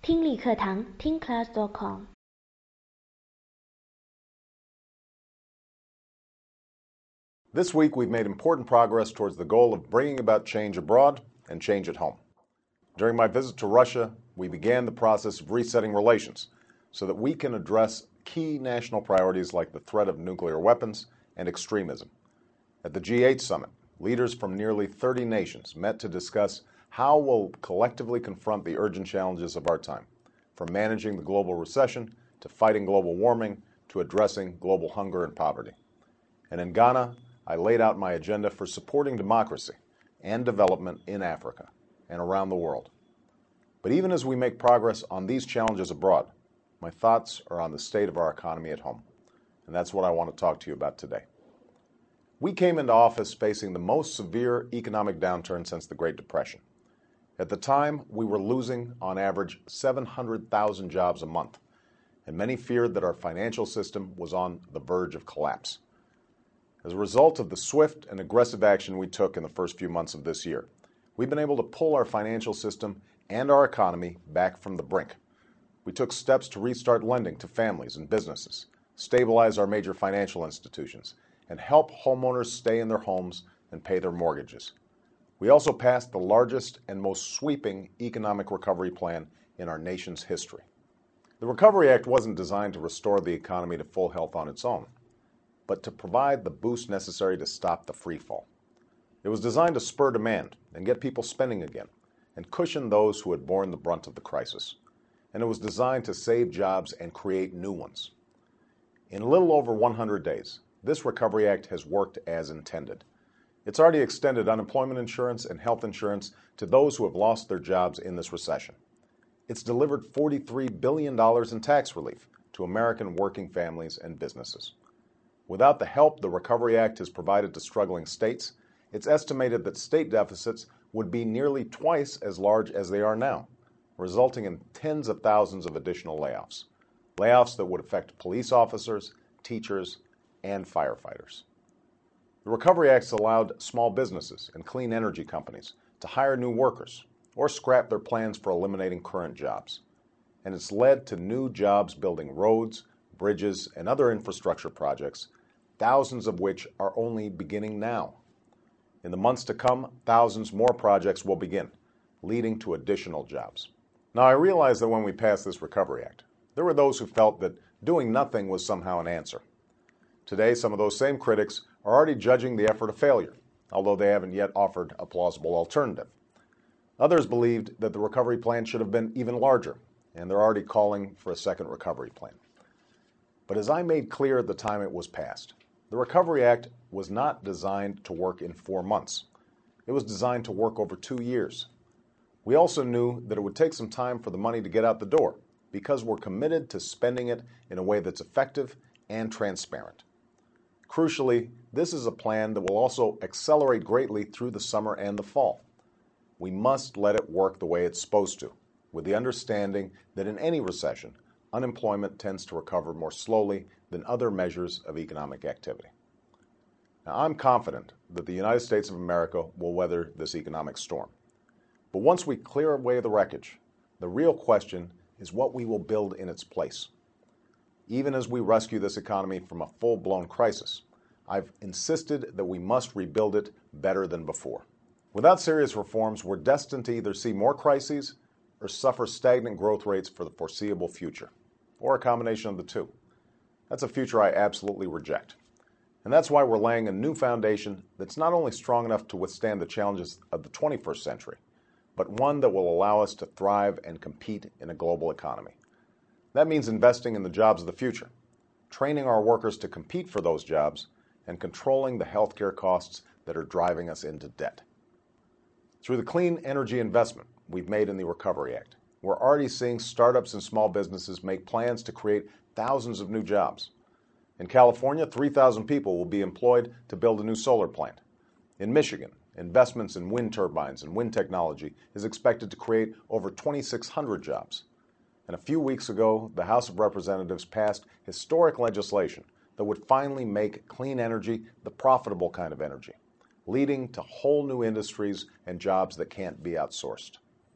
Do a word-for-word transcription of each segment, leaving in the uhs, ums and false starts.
听力课堂听 class dot com。 This week, we've made important progress towards the goal of bringing about change abroad and change at home. During my visit to Russia, we began the process of resetting relations so that we can address key national priorities like the threat of nuclear weapons and extremism. At the G eight summit, leaders from nearly thirty nations met to discuss how we'll collectively confront the urgent challenges of our time, from managing the global recession to fighting global warming to addressing global hunger and poverty. And in Ghana, I laid out my agenda for supporting democracy and development in Africa and around the world. But even as we make progress on these challenges abroad, my thoughts are on the state of our economy at home. And that's what I want to talk to you about today. We came into office facing the most severe economic downturn since the Great Depression. At the time, we were losing, on average, seven hundred thousand jobs a month, and many feared that our financial system was on the verge of collapse. As a result of the swift and aggressive action we took in the first few months of this year, we've been able to pull our financial system and our economy back from the brink. We took steps to restart lending to families and businesses, stabilize our major financial institutions, and help homeowners stay in their homes and pay their mortgages. We also passed the largest and most sweeping economic recovery plan in our nation's history. The Recovery Act wasn't designed to restore the economy to full health on its own, but to provide the boost necessary to stop the free fall. It was designed to spur demand and get people spending again, and cushion those who had borne the brunt of the crisis. And it was designed to save jobs and create new ones. In a little over one hundred days, this Recovery Act has worked as intended. It's already extended unemployment insurance and health insurance to those who have lost their jobs in this recession. It's delivered forty-three billion dollars in tax relief to American working families and businesses. Without the help the Recovery Act has provided to struggling states, it's estimated that state deficits would be nearly twice as large as they are now, resulting in tens of thousands of additional layoffs. Layoffs that would affect police officers, teachers, and firefighters. The Recovery Act's allowed small businesses and clean energy companies to hire new workers or scrap their plans for eliminating current jobs. And it's led to new jobs building roads, bridges, and other infrastructure projects, thousands of which are only beginning now. In the months to come, thousands more projects will begin, leading to additional jobs. Now, I realize that when we passed this Recovery Act, there were those who felt that doing nothing was somehow an answer. Today, some of those same critics are already judging the effort a failure, although they haven't yet offered a plausible alternative. Others believed that the recovery plan should have been even larger, and they're already calling for a second recovery plan. But as I made clear at the time it was passed, the Recovery Act was not designed to work in four months. It was designed to work over two years. We also knew that it would take some time for the money to get out the door, because we're committed to spending it in a way that's effective and transparent. Crucially, this is a plan that will also accelerate greatly through the summer and the fall. We must let it work the way it's supposed to, with the understanding that in any recession, unemployment tends to recover more slowly than other measures of economic activity. Now, I'm confident that the United States of America will weather this economic storm. But once we clear away the wreckage, the real question is what we will build in its place. Even as we rescue this economy from a full-blown crisis, I've insisted that we must rebuild it better than before. Without serious reforms, we're destined to either see more crises or suffer stagnant growth rates for the foreseeable future, or a combination of the two. That's a future I absolutely reject. And that's why we're laying a new foundation that's not only strong enough to withstand the challenges of the twenty-first century, but one that will allow us to thrive and compete in a global economy. That means investing in the jobs of the future, training our workers to compete for those jobs, and controlling the healthcare costs that are driving us into debt. Through the clean energy investment we've made in the Recovery Act, we're already seeing startups and small businesses make plans to create thousands of new jobs. In California, three thousand people will be employed to build a new solar plant. In Michigan, investments in wind turbines and wind technology is expected to create over twenty-six hundred jobs. And a few weeks ago, the House of Representatives passed historic legislation that would finally make clean energy the profitable kind of energy, leading to whole new industries and jobs that can't be outsourced.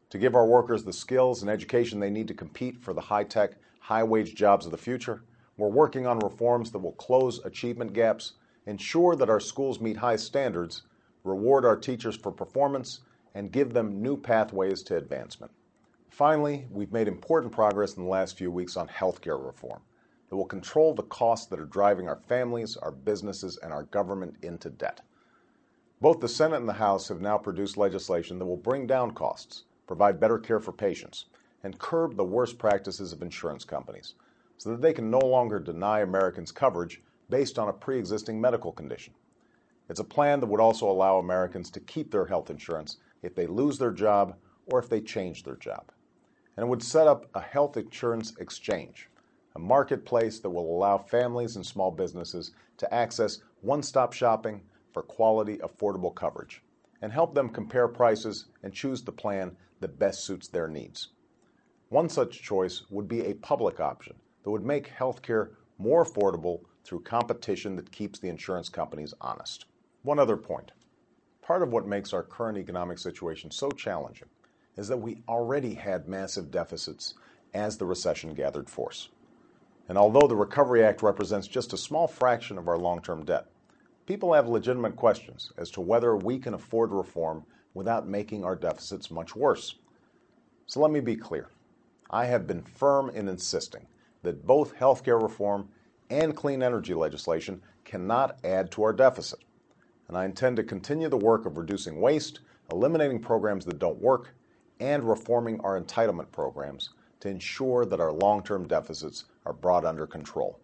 To give our workers the skills and education they need to compete for the high-tech, high-wage jobs of the future, we're working on reforms that will close achievement gaps, ensure that our schools meet high standards, reward our teachers for performance, and give them new pathways to advancement. Finally, we've made important progress in the last few weeks on healthcare reform that will control the costs that are driving our families, our businesses, and our government into debt. Both the Senate and the House have now produced legislation that will bring down costs, provide better care for patients, and curb the worst practices of insurance companies so that they can no longer deny Americans coverage based on a pre-existing medical condition. It's a plan that would also allow Americans to keep their health insurance if they lose their job or if they change their job. And it would set up a health insurance exchange, a marketplace that will allow families and small businesses to access one-stop shopping for quality, affordable coverage, and help them compare prices and choose the plan that best suits their needs. One such choice would be a public option that would make healthcare more affordable through competition that keeps the insurance companies honest. One other point. Part of what makes our current economic situation so challenging is that we already had massive deficits as the recession gathered force. And although the Recovery Act represents just a small fraction of our long-term debt, people have legitimate questions as to whether we can afford reform without making our deficits much worse. So let me be clear. I have been firm in insisting that both healthcare reform and clean energy legislation cannot add to our deficit. And I intend to continue the work of reducing waste, eliminating programs that don't work, and reforming our entitlement programs to ensure that our long-term deficits are brought under control.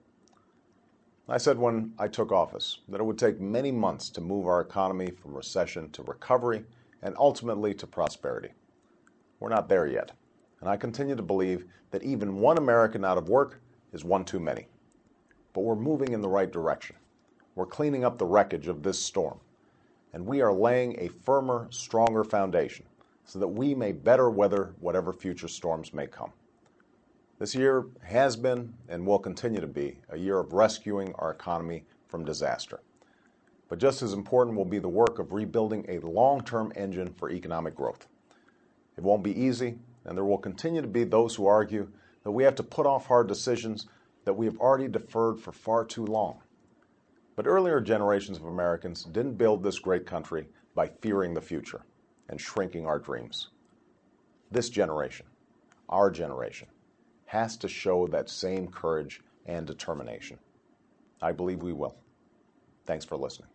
I said when I took office that it would take many months to move our economy from recession to recovery and ultimately to prosperity. We're not there yet, and I continue to believe that even one American out of work is one too many. But we're moving in the right direction. We're cleaning up the wreckage of this storm, and we are laying a firmer, stronger foundation so that we may better weather whatever future storms may come. This year has been and will continue to be a year of rescuing our economy from disaster. But just as important will be the work of rebuilding a long-term engine for economic growth. It won't be easy, and there will continue to be those who argue that we have to put off hard decisions that we have already deferred for far too long. But earlier generations of Americans didn't build this great country by fearing the future and shrinking our dreams. This generation, our generation, has to show that same courage and determination. I believe we will. Thanks for listening.